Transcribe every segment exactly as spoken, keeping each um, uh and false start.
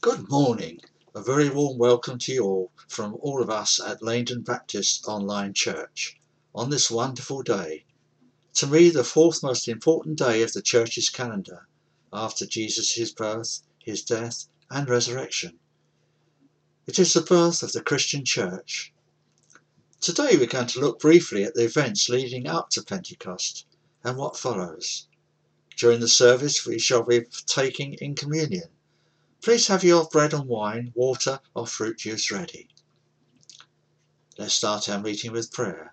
Good morning. A very warm welcome to you all from all of us at Langdon Baptist Online Church on this wonderful day. To me, the fourth most important day of the church's calendar after Jesus' birth, his death and resurrection. It is the birth of the Christian church. Today we're going to look briefly at the events leading up to Pentecost and what follows. During the service we shall be taking in communion. Please have your bread and wine, water or fruit juice ready. Let's start our meeting with prayer.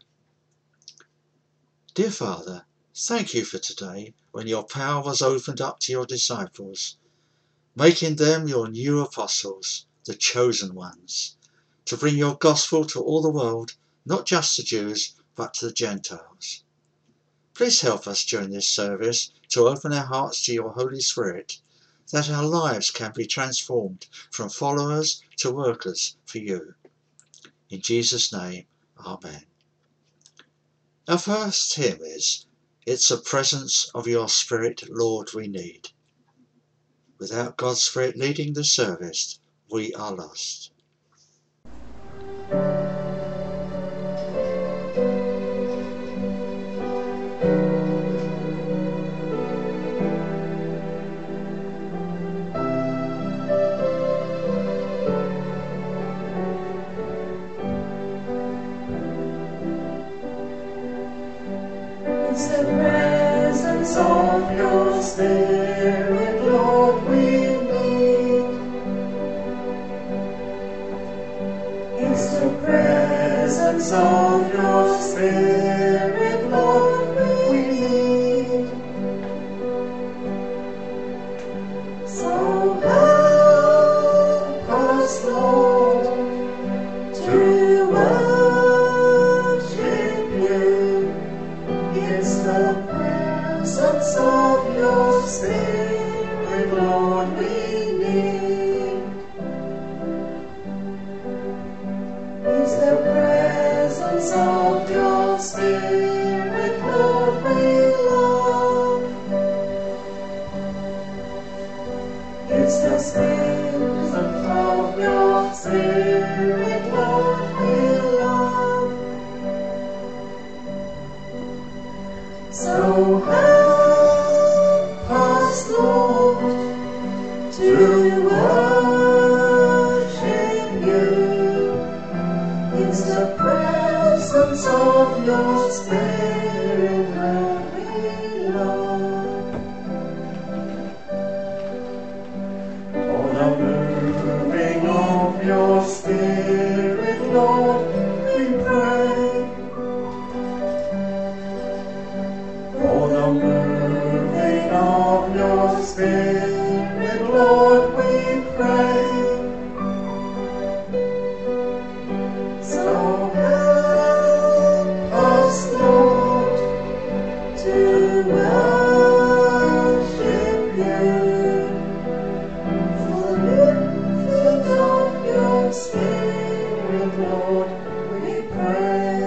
Dear Father, thank you for today when your power was opened up to your disciples, making them your new apostles, the chosen ones, to bring your gospel to all the world, not just the Jews, but to the Gentiles. Please help us during this service to open our hearts to your Holy Spirit, that our lives can be transformed from followers to workers for you. In Jesus' name, Amen. Our first hymn is, It's the Presence of Your Spirit, Lord, we need. Without God's Spirit leading the service, we are lost. It's the presence of your Spirit, Lord, we need. It's the presence of your Spirit, Lord, we need. So help us, Lord, to worship you. It's the presence of your Spirit, Lord, we need. It's the presence of your Spirit, Lord, we love. It's the presence of your Spirit, Lord, we love. So help us, Lord, to worship you. It's the presence of your Spirit that we love. For the moving of your Spirit, Lord, we pray. For the moving of your Spirit, Lord, we pray. So help us, Lord, to worship you. For the moving of your Spirit, Lord, we pray.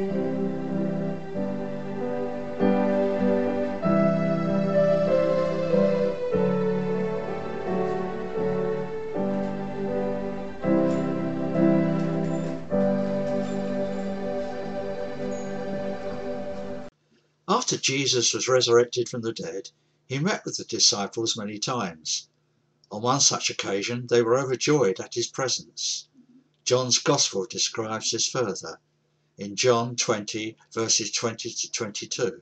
After Jesus was resurrected from the dead, he met with the disciples many times. On one such occasion, they were overjoyed at his presence. John's Gospel describes this further, in John twenty, verses twenty to twenty-two.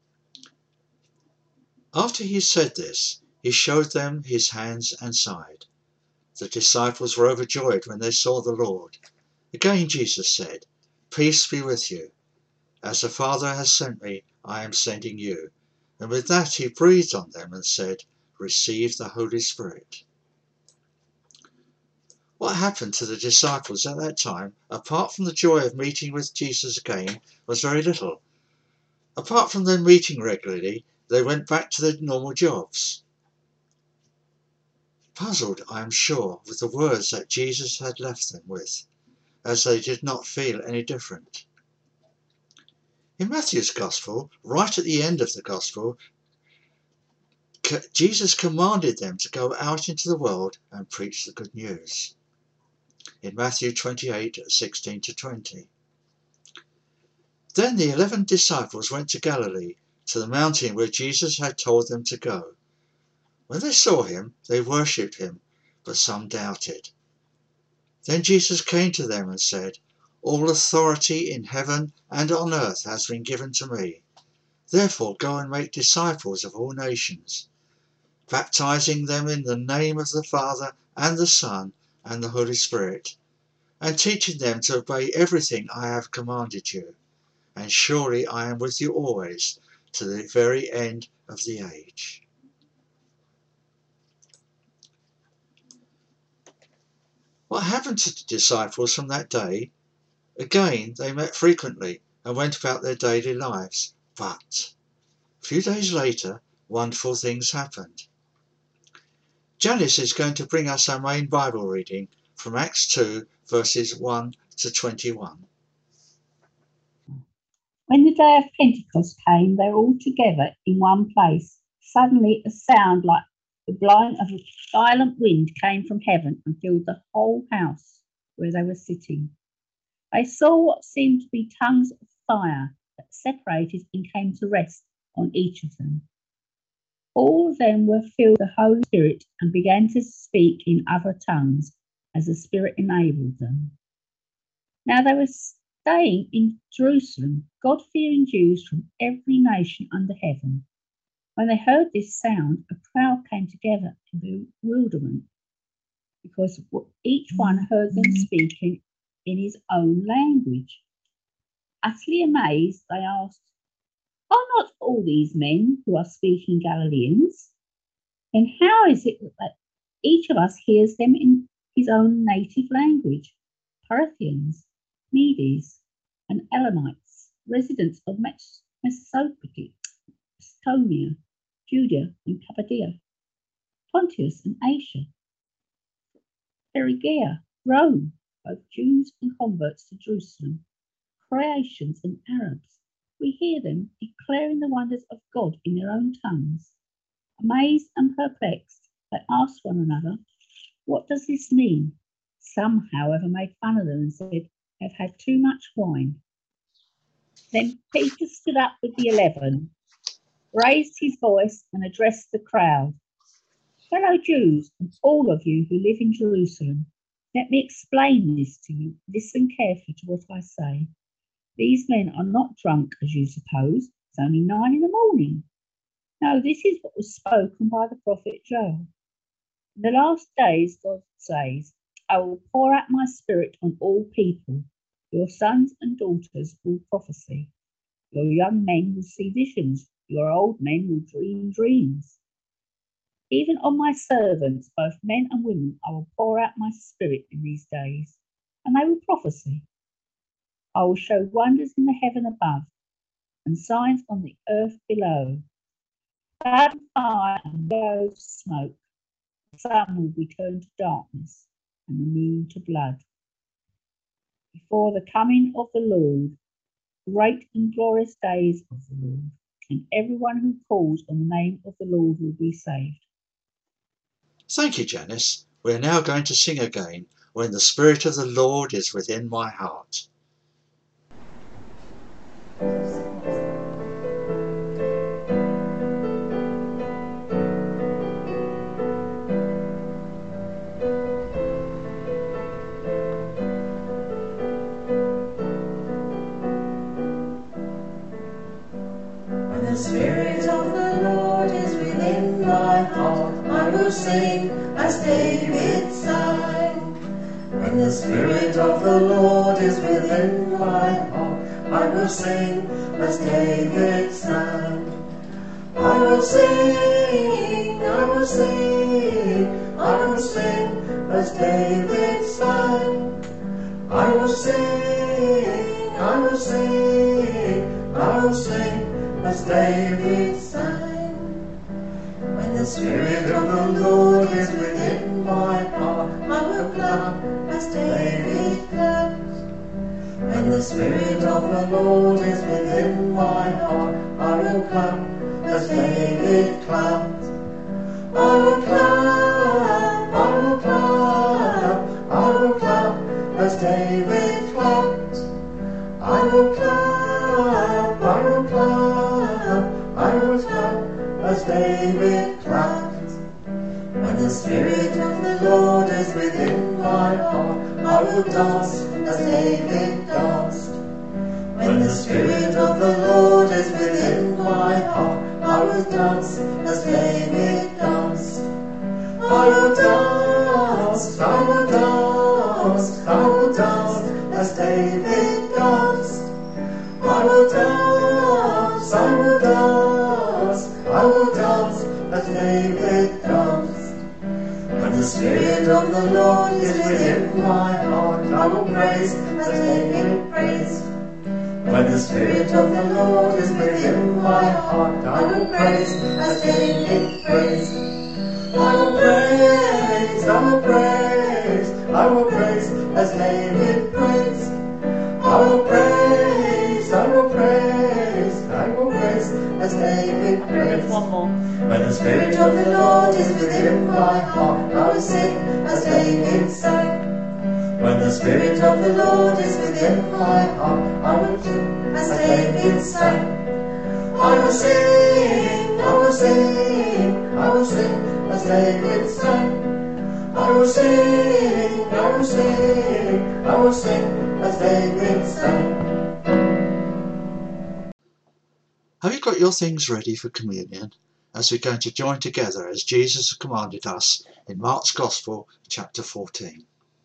After he said this, he showed them his hands and side. The disciples were overjoyed when they saw the Lord. Again Jesus said, Peace be with you. As the Father has sent me, I am sending you. And with that he breathed on them and said, Receive the Holy Spirit. What happened to the disciples at that time, apart from the joy of meeting with Jesus again, was very little. Apart from them meeting regularly, they went back to their normal jobs. Puzzled, I am sure, with the words that Jesus had left them with, as they did not feel any different. In Matthew's Gospel, right at the end of the Gospel, Jesus commanded them to go out into the world and preach the good news. In Matthew twenty-eight, sixteen to twenty. Then the eleven disciples went to Galilee, to the mountain where Jesus had told them to go. When they saw him, they worshipped him, but some doubted. Then Jesus came to them and said, "All authority in heaven and on earth has been given to me. Therefore go and make disciples of all nations, baptizing them in the name of the Father and the Son and the Holy Spirit, and teaching them to obey everything I have commanded you. And surely I am with you always, to the very end of the age." What happened to the disciples from that day? Again, they met frequently and went about their daily lives. But a few days later, wonderful things happened. Janice is going to bring us our main Bible reading from Acts two, verses one to twenty-one. When the day of Pentecost came, they were all together in one place. Suddenly a sound like the blowing of a violent wind came from heaven and filled the whole house where they were sitting. They saw what seemed to be tongues of fire that separated and came to rest on each of them. All of them were filled with the Holy Spirit and began to speak in other tongues as the Spirit enabled them. Now they were staying in Jerusalem, God-fearing Jews from every nation under heaven. When they heard this sound, a crowd came together in bewilderment, because each one heard them speaking in his own language. Utterly amazed, they asked, "Are not all these men who are speaking Galileans? And how is it that each of us hears them in his own native language? Parthians, Medes, and Elamites, residents of Mesopotamia, Estonia, Judea and Cappadocia, Pontus and Asia, Phrygia, Rome, both Jews and converts to Jerusalem, Cretans and Arabs. We hear them declaring the wonders of God in their own tongues." Amazed and perplexed, they asked one another, "What does this mean?" Some, however, made fun of them and said, "They've had too much wine." Then Peter stood up with the eleven, raised his voice and addressed the crowd. "Fellow Jews, and all of you who live in Jerusalem, let me explain this to you. Listen carefully to what I say. These men are not drunk, as you suppose. It's only nine in the morning. No, this is what was spoken by the prophet Joel. In the last days, God says, I will pour out my spirit on all people. Your sons and daughters will prophesy. Your young men will see visions. Your old men will dream dreams. Even on my servants, both men and women, I will pour out my spirit in these days, and they will prophesy. I will show wonders in the heaven above and signs on the earth below. Blood and fire and yellow smoke. The sun will be turned to darkness and the moon to blood, before the coming of the Lord, great and glorious days of the Lord, and everyone who calls on the name of the Lord will be saved. Thank you, Janice. We are now going to sing again, "When the Spirit of the Lord is within my heart." When the Spirit of the Lord is within my heart, I will sing as David sang. When the Spirit of the Lord is within my heart, I will sing as David sang. I will sing, I will sing, I will sing as David sang. I will sing, I will sing, I will sing as David sang. When the Spirit of the Lord is within my heart, I will clap as David clapped. When the Spirit of the Lord is within my heart, I will clap as David clapped. I will clap, I will clap, I will clap as David clapped. I will clap, I will clap, I will clap as David clapped. When the Spirit of the Lord is within my heart, I will dance as David danced. When the Spirit of the Lord is within my heart, I will dance as David danced. I will dance, I will dance, I will dance as David danced. I will dance, I will dance, I will dance as David danced. When the Spirit of the Lord is within my heart, I will praise as David praised. When the Spirit of the Lord is within my heart, I will praise as David praised. I will praise, I will praise, I will praise as David praised. I will praise, I will praise, I will praise as David praised. One more. When the Spirit of the Lord is within my heart, I will sing as David sang. When the Spirit of the Lord is within my heart, I will sing as David sang. I will sing, I will sing, I will sing as David sang. I will sing, I will sing, I will sing as David sang. Have you got your things ready for communion, as we're going to join together as Jesus commanded us in Mark's Gospel, chapter fourteen?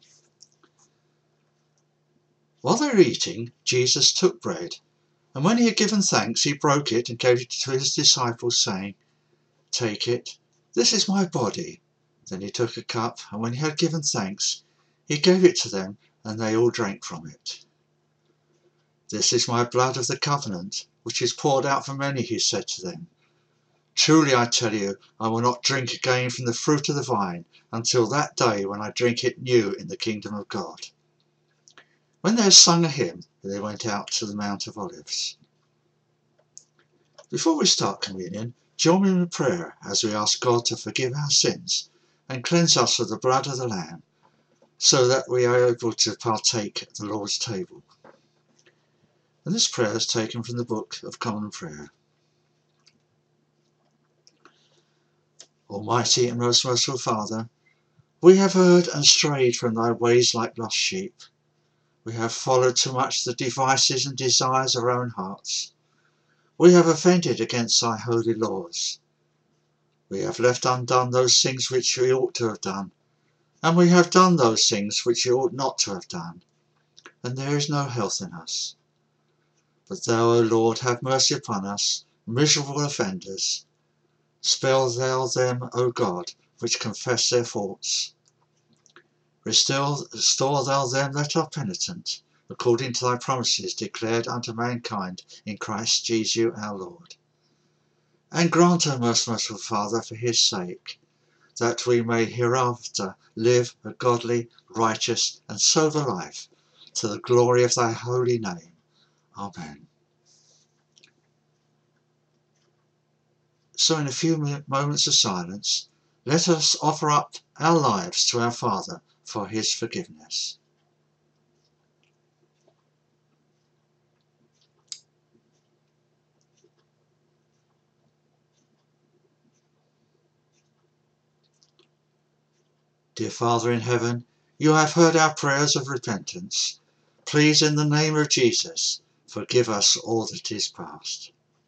While they were eating, Jesus took bread, and when he had given thanks, he broke it and gave it to his disciples, saying, "Take it, this is my body." Then he took a cup, and when he had given thanks, he gave it to them, and they all drank from it. "This is my blood of the covenant, which is poured out for many," he said to them. "Truly I tell you, I will not drink again from the fruit of the vine until that day when I drink it new in the kingdom of God." When they had sung a hymn, they went out to the Mount of Olives. Before we start communion, join me in prayer as we ask God to forgive our sins and cleanse us with the blood of the Lamb, so that we are able to partake at the Lord's table. And this prayer is taken from the Book of Common Prayer. Almighty and most merciful Father, we have erred and strayed from thy ways like lost sheep. We have followed too much the devices and desires of our own hearts. We have offended against thy holy laws. We have left undone those things which we ought to have done, and we have done those things which we ought not to have done, and there is no health in us. But thou, O Lord, have mercy upon us, miserable offenders. Spare thou them, O God, which confess their faults. Restore, restore thou them that are penitent, according to thy promises declared unto mankind in Christ Jesus our Lord. And grant, O most merciful Father, for his sake, that we may hereafter live a godly, righteous, and sober life, to the glory of thy holy name. Amen. So in a few moments of silence, let us offer up our lives to our Father for his forgiveness. Dear Father in heaven, you have heard our prayers of repentance. Please, in the name of Jesus, forgive us all that is past.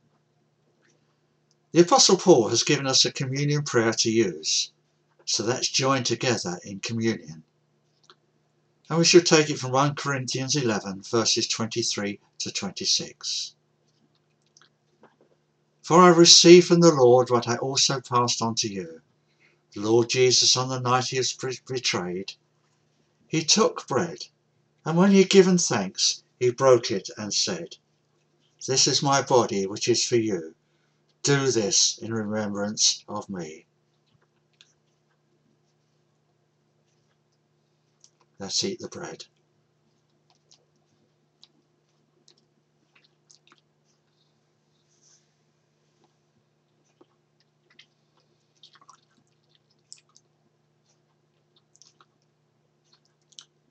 The Apostle Paul has given us a communion prayer to use, so let's join together in communion. And we should take it from First Corinthians eleven, verses twenty-three to twenty-six. For I received from the Lord what I also passed on to you. The Lord Jesus, on the night he was betrayed, he took bread, and when he had given thanks, he broke it and said, "This is my body, which is for you. Do this in remembrance of me." Let's eat the bread.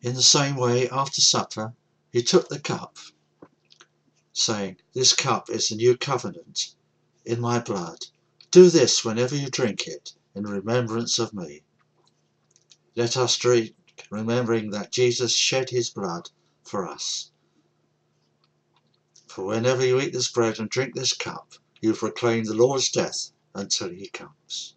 In the same way, after supper, he took the cup, saying, "This cup is the new covenant in my blood. Do this whenever you drink it, in remembrance of me." Let us drink, remembering that Jesus shed his blood for us. For whenever you eat this bread and drink this cup, you proclaim the Lord's death until he comes.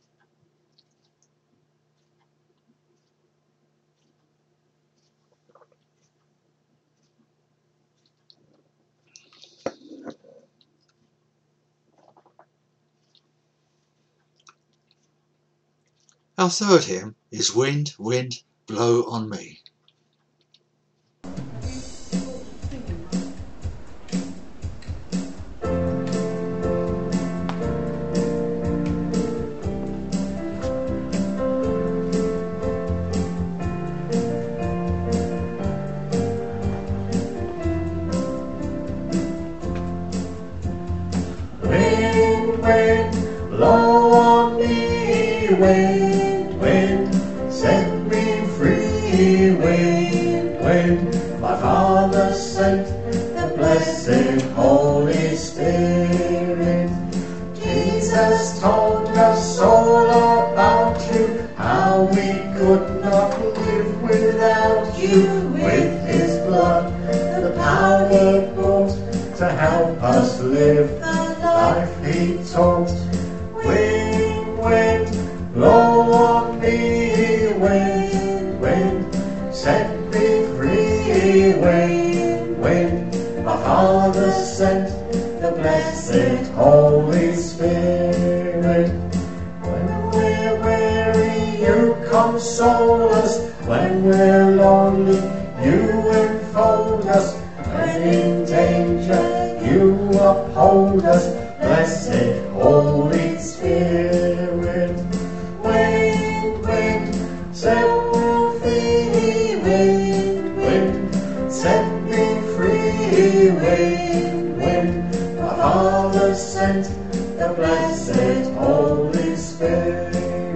Our third hymn is "Wind, Wind, Blow on Me." Wind, wind, blow on me, wind, wind, set me free, wind, wind. My Father sent the blessed Holy Spirit. Jesus told us all about you, how we could not live without you. With his blood, the power brought to help us live the life he taught. Wind, wind, blow on me, wind, wind, set me free, wind, wind. My Father sent the blessed Holy Spirit. When we're weary, you console us. When we're lonely, you enfold us. When in danger, you uphold us. Blessed Holy Spirit. Wind, wind, set me free, wind, wind, set me free, wind, wind. My Father sent the blessed Holy Spirit.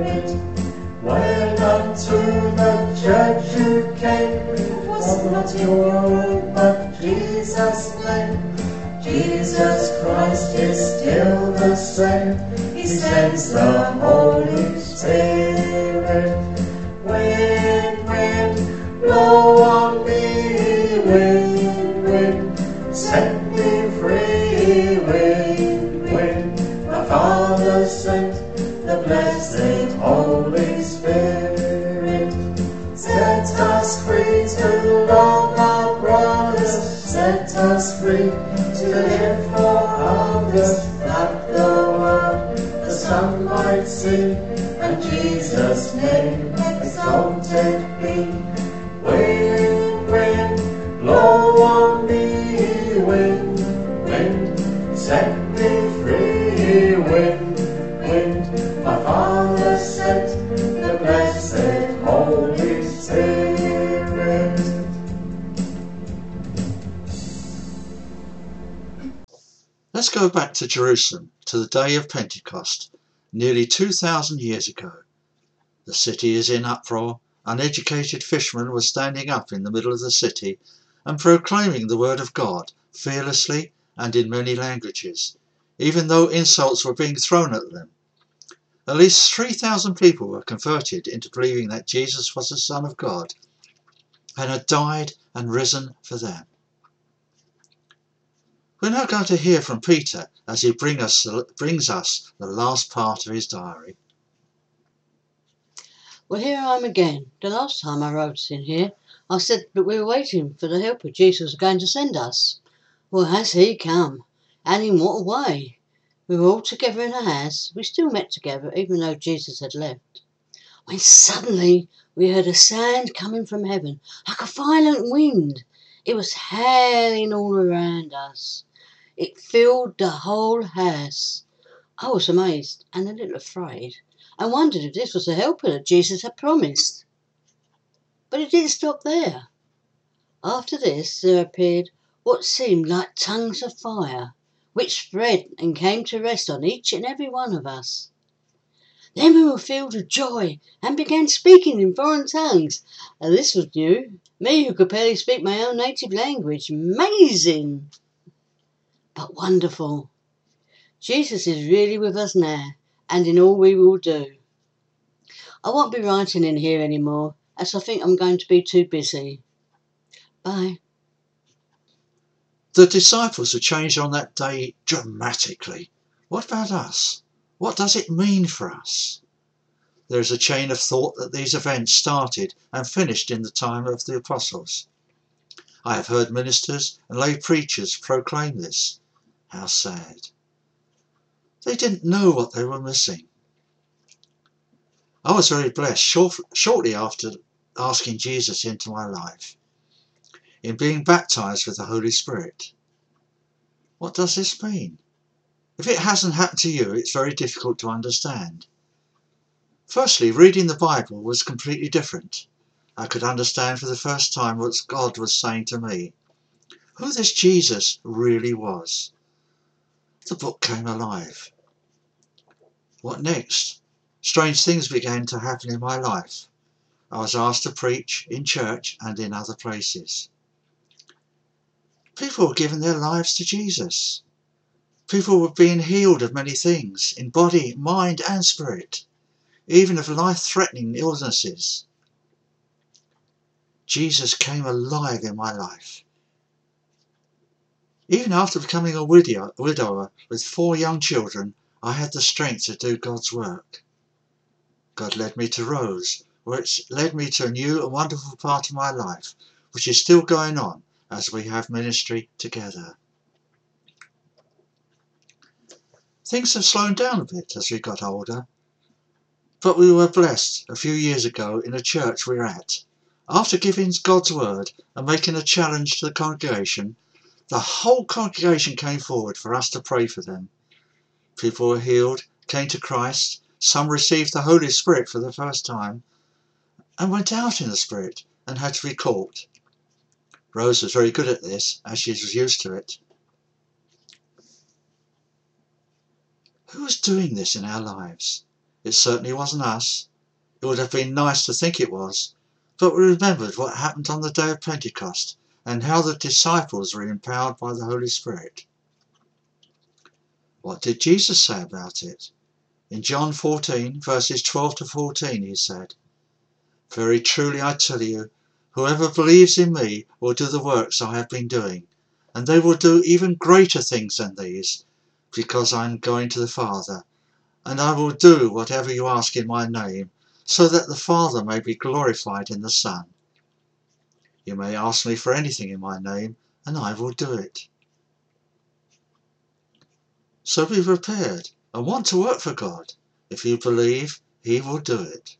When unto the church you came, it was not your own, but Jesus' name. Jesus Christ is still the same. He sends the Holy Spirit. Wind, wind, blow on me, wind, wind, set me free, wind, wind. My Father sent the blessed Holy Spirit. Set us free to love our brothers, set us free to live for others, that the world, the sun might see, and Jesus' name exalted be. Wind, wind, blow on me, wind, wind, set me free, wind, wind. My Father sent the blessed Holy Spirit. Let's go back to Jerusalem, to the day of Pentecost, nearly two thousand years ago. The city is in uproar. Uneducated fishermen were standing up in the middle of the city and proclaiming the word of God fearlessly and in many languages, even though insults were being thrown at them. At least three thousand people were converted into believing that Jesus was the Son of God and had died and risen for them. We're now going to hear from Peter as he bring us, brings us the last part of his diary. Well, here I am again. The last time I wrote in here, I said that we were waiting for the helper Jesus was going to send us. Well, has he come? And in what way? We were all together in a house. We still met together, even though Jesus had left. When suddenly we heard a sound coming from heaven, like a violent wind. It was howling all around us. It filled the whole house. I was amazed and a little afraid. I wondered if this was the helper that Jesus had promised. But it didn't stop there. After this there appeared what seemed like tongues of fire, which spread and came to rest on each and every one of us. Then we were filled with joy and began speaking in foreign tongues. And this was new. Me who could barely speak my own native language. Amazing! But wonderful. Jesus is really with us now, and in all we will do. I won't be writing in here anymore, as I think I'm going to be too busy. Bye. The disciples were changed on that day dramatically. What about us? What does it mean for us? There is a chain of thought that these events started and finished in the time of the apostles. I have heard ministers and lay preachers proclaim this. How sad. They didn't know what they were missing. I was very blessed short, shortly after asking Jesus into my life, in being baptized with the Holy Spirit. What does this mean? If it hasn't happened to you, it's very difficult to understand. Firstly, reading the Bible was completely different. I could understand for the first time what God was saying to me, who this Jesus really was. The book came alive. What next? Strange things began to happen in my life. I was asked to preach in church and in other places. People were giving their lives to Jesus. People were being healed of many things, in body, mind and spirit, even of life-threatening illnesses. Jesus came alive in my life. Even after becoming a widow, widower with four young children, I had the strength to do God's work. God led me to Rose, where it led me to a new and wonderful part of my life, which is still going on as we have ministry together. Things have slowed down a bit as we got older, but we were blessed a few years ago in a church we were at. After giving God's word and making a challenge to the congregation, the whole congregation came forward for us to pray for them. People were healed, came to Christ, some received the Holy Spirit for the first time, and went out in the Spirit and had to be caught. Rose was very good at this, as she was used to it. Who was doing this in our lives? It certainly wasn't us. It would have been nice to think it was, but we remembered what happened on the day of Pentecost and how the disciples were empowered by the Holy Spirit. What did Jesus say about it? In John fourteen, verses twelve to fourteen, he said, "Very truly I tell you, whoever believes in me will do the works I have been doing, and they will do even greater things than these, because I am going to the Father, and I will do whatever you ask in my name, so that the Father may be glorified in the Son. You may ask me for anything in my name, and I will do it." So be prepared and want to work for God. If you believe, he will do it.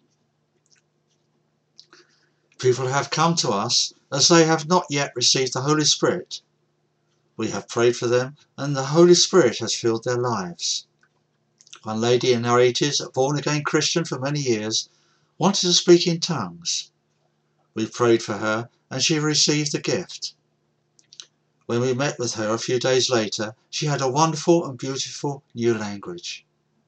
People have come to us as they have not yet received the Holy Spirit. We have prayed for them, and the Holy Spirit has filled their lives. One lady in her eighties, a born-again Christian for many years, wanted to speak in tongues. We prayed for her, and she received the gift. When we met with her a few days later, she had a wonderful and beautiful new language.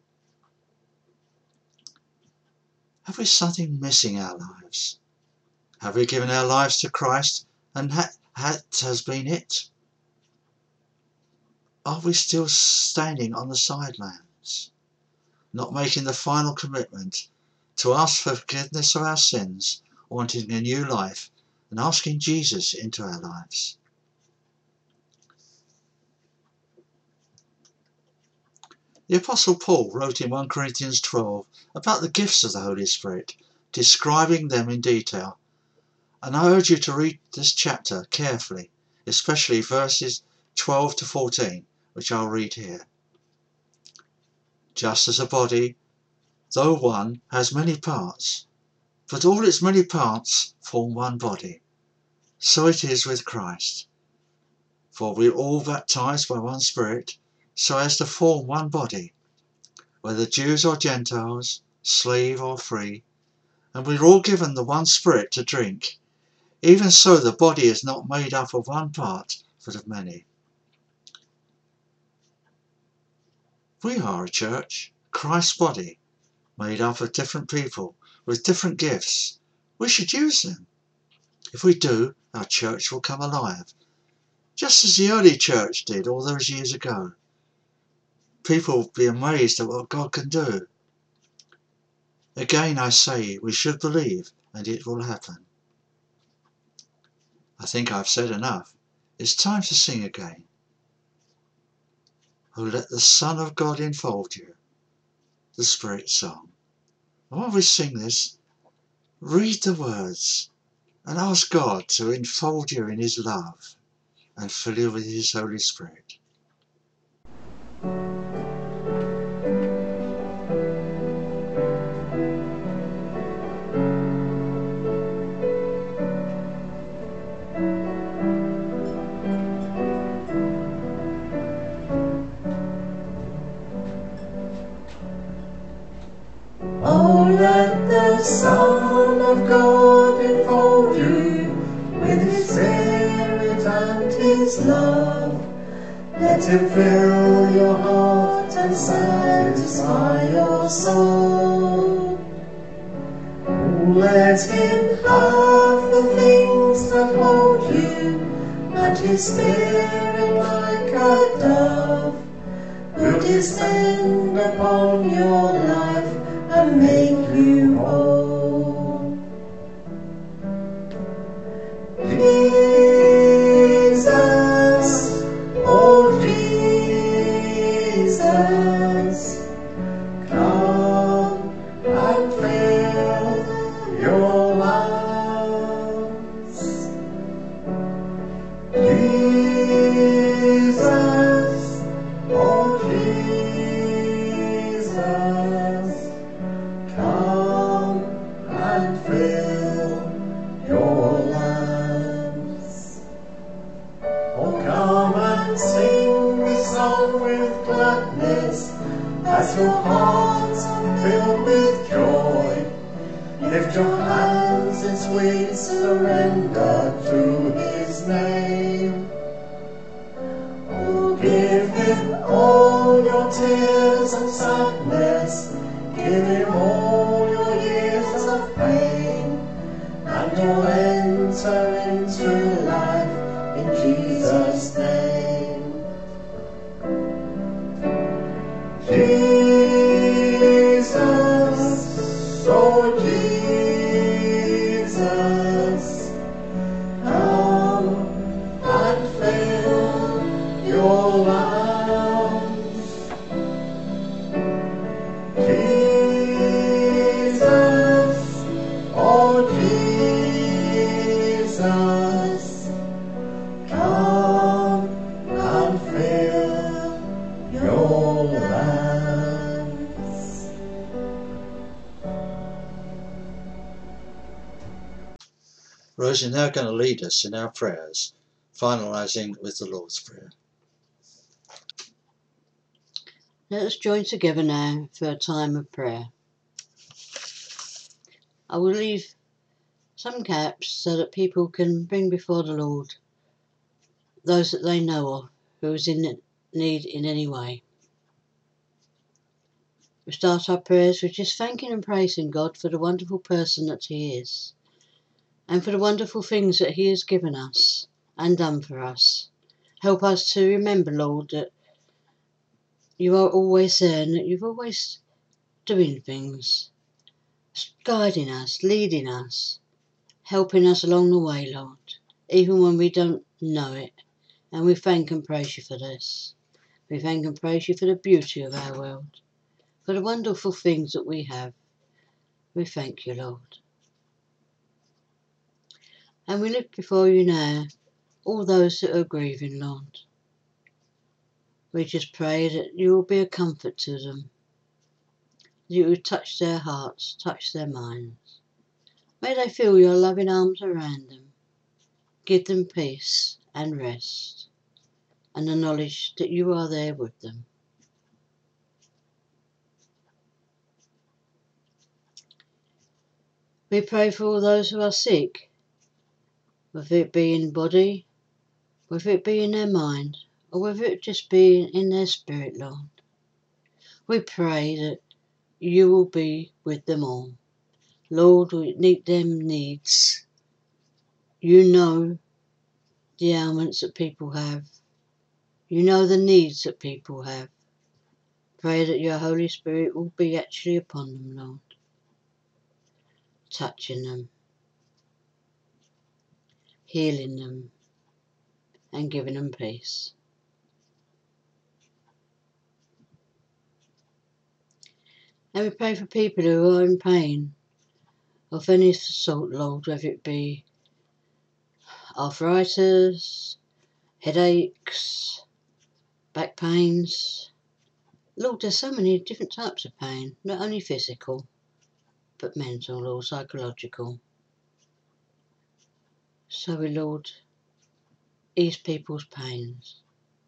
Have we something missing in our lives? Have we given our lives to Christ, and that has been it? Are we still standing on the sidelines, not making the final commitment to ask for forgiveness of our sins, wanting a new life, and asking Jesus into our lives? The Apostle Paul wrote in First Corinthians twelve about the gifts of the Holy Spirit, describing them in detail. And I urge you to read this chapter carefully, especially verses twelve to fourteen, which I'll read here. Just as a body, though one, has many parts, but all its many parts form one body, so it is with Christ. For we are all baptized by one Spirit, so as to form one body, whether Jews or Gentiles, slave or free, and we are all given the one Spirit to drink. Even so, the body is not made up of one part, but of many. We are a church, Christ's body, made up of different people with different gifts. We should use them. If we do, our church will come alive, just as the early church did all those years ago. People will be amazed at what God can do. Again, I say, we should believe, and it will happen. I think I've said enough. It's time to sing again. Oh, let the Son of God enfold you. The Spirit song. And while we sing this, read the words and ask God to enfold you in his love and fill you with his Holy Spirit. Oh, let the Son of God enfold you with his Spirit and his love. Let him fill your heart and satisfy your soul. Oh, let him have the things that hold you, and his Spirit like a dove will descend upon your life and make you whole. Jesus, oh Jesus, come and fill your lungs. Jesus, oh Jesus, come and fill your lungs. Oh, come and sing this song with gladness, as your hearts are filled with joy. Lift your hands in sweet surrender to his name. Oh, give him all your tears and sadness, give him all your years of pain, and you'll enter into life in Jesus' name. Jesus, oh Jesus, come and fill your lungs. Jesus, oh Jesus, come and fill your lungs. Rose is now going to lead us in our prayers, finalising with the Lord's Prayer. Let us join together now for a time of prayer. I will leave some caps so that people can bring before the Lord those that they know of who is in need in any way. We start our prayers with just thanking and praising God for the wonderful person that he is, and for the wonderful things that he has given us and done for us. Help us to remember, Lord, that you are always there and that you're always doing things, guiding us, leading us, helping us along the way, Lord, even when we don't know it. And we thank and praise you for this. We thank and praise you for the beauty of our world, for the wonderful things that we have. We thank you, Lord. And we lift before you now all those that are grieving, Lord. We just pray that you will be a comfort to them, that you will touch their hearts, touch their minds. May they feel your loving arms around them. Give them peace and rest, and the knowledge that you are there with them. We pray for all those who are sick, whether it be in body, whether it be in their mind, or whether it just be in their spirit, Lord. We pray that you will be with them all. Lord, we meet them needs. You know the ailments that people have. You know the needs that people have. Pray that your Holy Spirit will be actually upon them, Lord, touching them, healing them, and giving them peace. And we pray for people who are in pain of any sort, Lord, whether it be arthritis, headaches, back pains. Lord, there's so many different types of pain, not only physical, but mental or psychological. So we, Lord, ease people's pains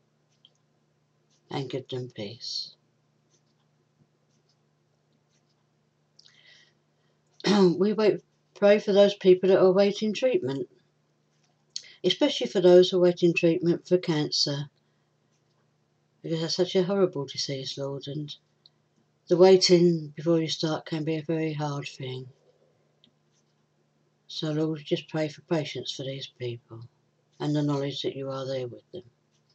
and give them peace. We wait, pray for those people that are awaiting treatment, especially for those awaiting treatment for cancer, because that's such a horrible disease, Lord, and the waiting before you start can be a very hard thing. So, Lord, we just pray for patience for these people and the knowledge that you are there with them.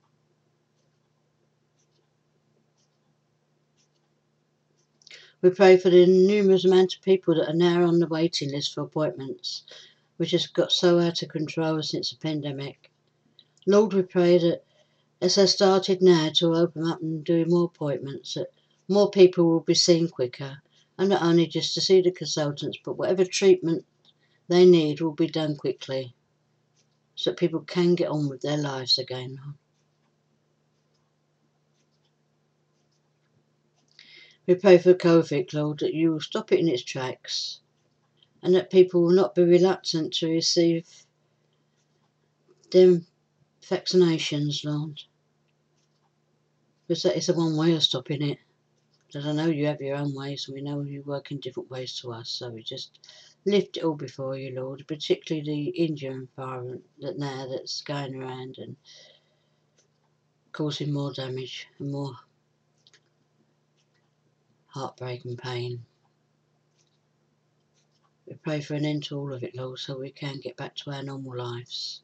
We pray for the numerous amount of people that are now on the waiting list for appointments, which has got so out of control since the pandemic. Lord, we pray that as they started now to open up and do more appointments, that more people will be seen quicker, and not only just to see the consultants, but whatever treatment they need will be done quickly, so that people can get on with their lives again. We pray for COVID, Lord, that you will stop it in its tracks, and that people will not be reluctant to receive them vaccinations, Lord, because that is the one way of stopping it. Because I know you have your own ways, and we know you work in different ways to us, so we just lift it all before you, Lord, particularly the India environment that now that's going around and causing more damage and more heartbreak and pain. We pray for an end to all of it, Lord, so we can get back to our normal lives.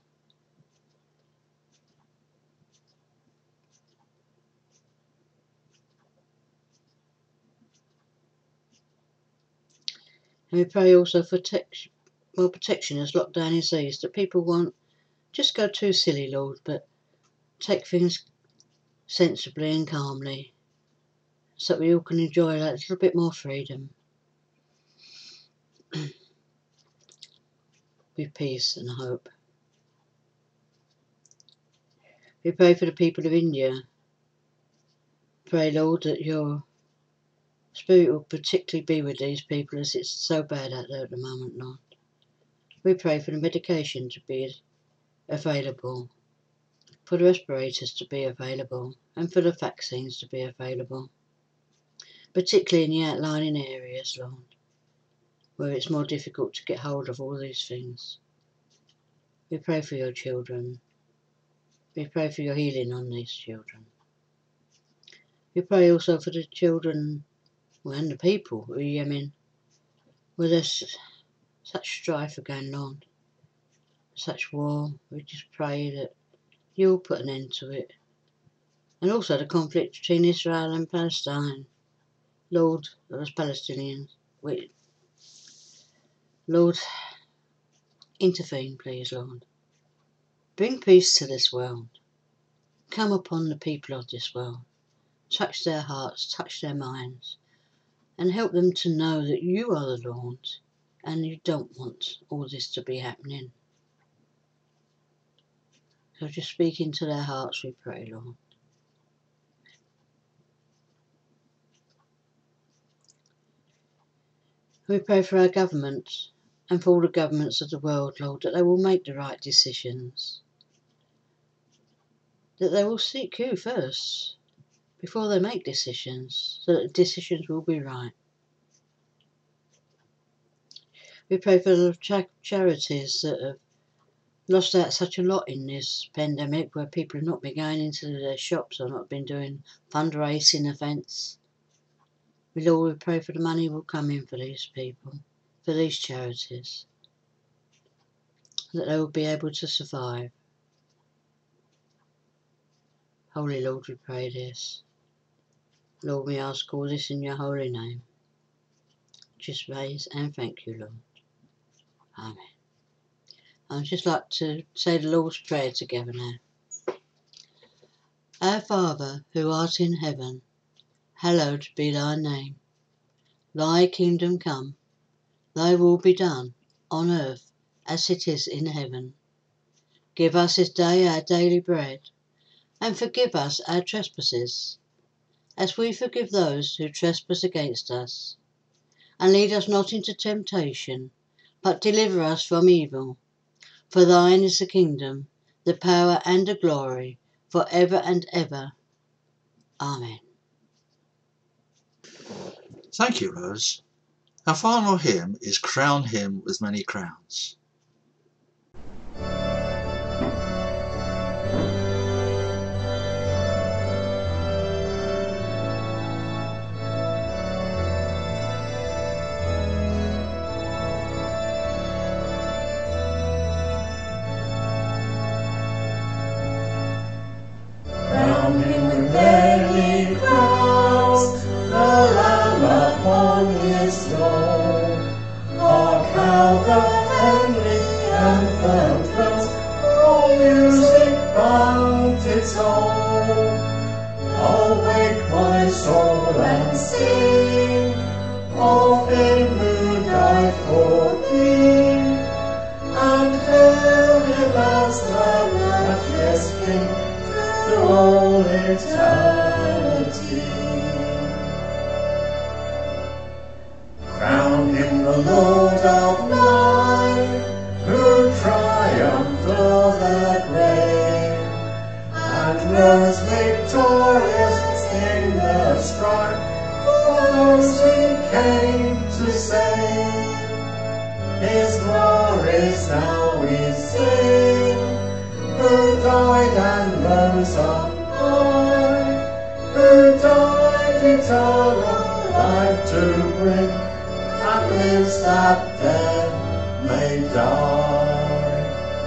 And we pray also for protection, well, protection as lockdown is eased, that people won't just go too silly, Lord, but take things sensibly and calmly, so that we all can enjoy that little bit more freedom with peace and hope. We pray for the people of India. Pray, Lord, that your Spirit will particularly be with these people, as it's so bad out there at the moment, Lord. We pray for the medication to be available, for the respirators to be available, and for the vaccines to be available, particularly in the outlying areas, Lord, where it's more difficult to get hold of all these things. We pray for your children. We pray for your healing on these children. We pray also for the children well, and the people of Yemen, where there's such strife going on, such war. We just pray that you'll put an end to it. And also the conflict between Israel and Palestine. Lord, those Palestinians, we, Lord, intervene, please, Lord. Bring peace to this world. Come upon the people of this world. Touch their hearts, touch their minds, and help them to know that you are the Lord, and you don't want all this to be happening. So just speak into their hearts, we pray, Lord. We pray for our government and for all the governments of the world, Lord, that they will make the right decisions, that they will seek you first before they make decisions, so that the decisions will be right. We pray for the cha- charities that have lost out such a lot in this pandemic, where people have not been going into their shops or not been doing fundraising events. We, Lord, we pray for the money will come in for these people, for these charities, that they will be able to survive. Holy Lord, we pray this. Lord, we ask all this in your holy name. Just praise and thank you, Lord. Amen. I'd just like to say the Lord's Prayer together now. Our Father, who art in heaven, hallowed be thy name. Thy kingdom come, thy will be done, on earth as it is in heaven. Give us this day our daily bread, and forgive us our trespasses, as we forgive those who trespass against us. And lead us not into temptation, but deliver us from evil. For thine is the kingdom, the power and the glory, for ever and ever. Amen. Thank you, Rose. Our final hymn is Crown Him with Many Crowns. Crown him with many crowns, the Lamb upon his throne. Hark how the heavenly anthem thrills, all music bound its own. Awake my soul and sing of him who died for thee, and hail him as the matchless King through all eternity. Crown him the Lord of life, who triumphed o'er the grave, and rose victorious in the strife for those he came to save. His glories now we sing, who died and rose on high, who died eternal life to bring, and lives that death may die.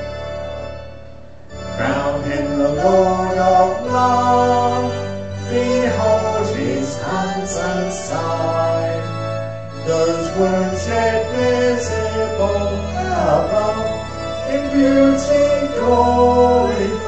Crown him the Lord of love, behold his hands and side, those wounds yet visible above, in beauty glorified.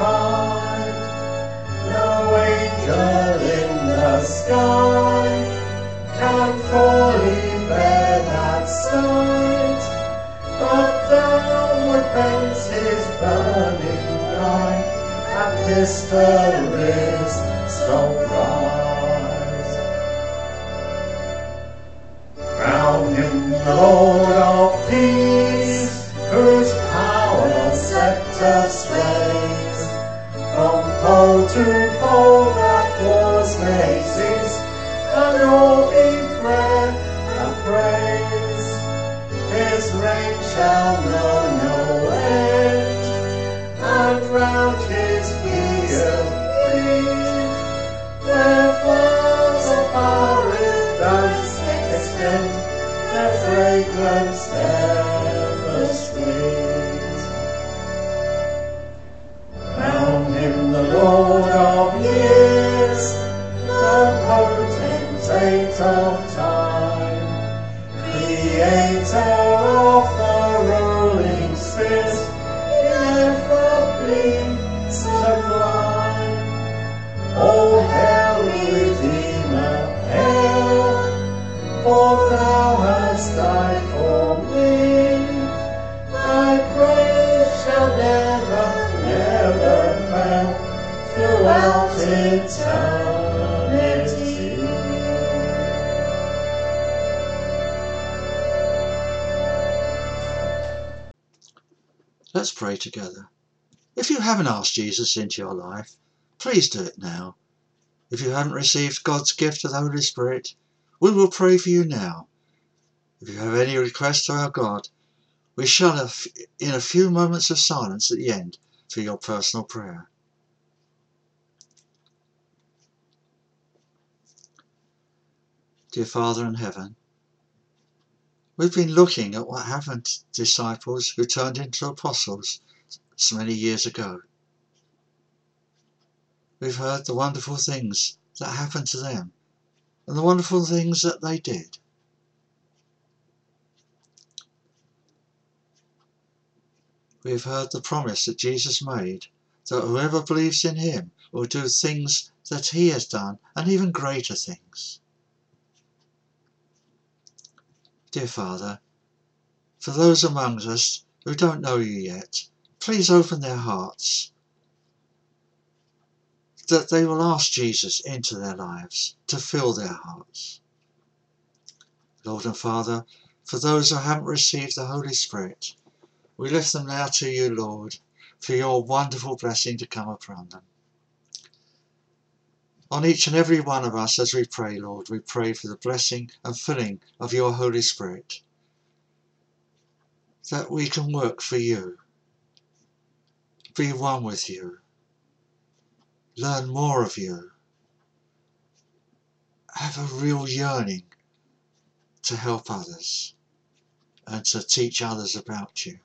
No angel in the sky can fully bear that sight, but downward bends his burning eye, and mysteries so bright. Crown him the Lord of peace, whose power scepter sways, from pole to pole that wars may cease, and all be prayer and praise. His reign shall know no end, and round his field feet, where flowers of paradise extend, their fragrance ever sweet. Crown him the Lord of years, the potentate of time, creator of the ruling spheres, ineffably sublime. O hail, Redeemer, hail, for thou hast died for me. Thy praise shall never, never fail throughout eternity. Let's pray together. If you haven't asked Jesus into your life, please do it now. If you haven't received God's gift of the Holy Spirit, we will pray for you now. If you have any requests to our God, we shall have in a few moments of silence at the end for your personal prayer. Dear Father in heaven, we've been looking at what happened to disciples who turned into apostles so many years ago. We've heard the wonderful things that happened to them and the wonderful things that they did. We've heard the promise that Jesus made that whoever believes in him will do things that he has done and even greater things. Dear Father, for those among us who don't know you yet, please open their hearts, that they will ask Jesus into their lives to fill their hearts. Lord and Father, for those who haven't received the Holy Spirit, we lift them now to you, Lord, for your wonderful blessing to come upon them. On each and every one of us as we pray, Lord, we pray for the blessing and filling of your Holy Spirit, that we can work for you, be one with you, learn more of you, have a real yearning to help others and to teach others about you.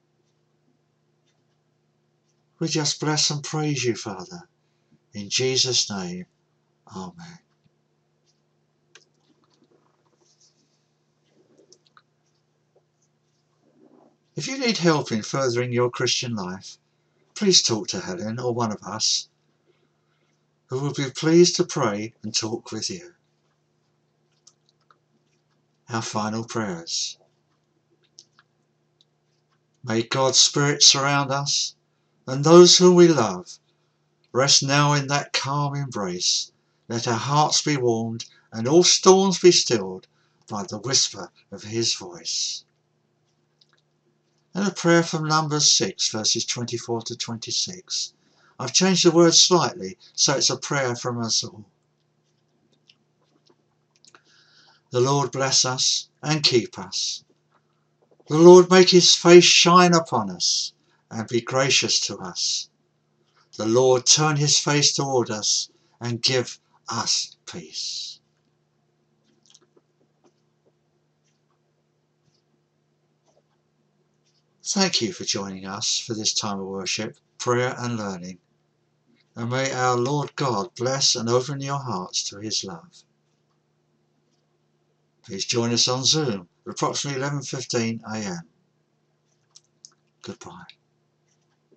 We just bless and praise you, Father. In Jesus' name, amen. If you need help in furthering your Christian life, please talk to Helen or one of us, who will be pleased to pray and talk with you. Our final prayers. May God's Spirit surround us, and those whom we love rest now in that calm embrace. Let our hearts be warmed and all storms be stilled by the whisper of his voice. And a prayer from Numbers six, verses twenty-four to twenty-six. I've changed the words slightly, so it's a prayer from us all. The Lord bless us and keep us. The Lord make his face shine upon us and be gracious to us. The Lord turn his face toward us and give us peace. Thank you for joining us for this time of worship, prayer and learning. And may our Lord God bless and open your hearts to his love. Please join us on Zoom at approximately eleven fifteen a m. Goodbye.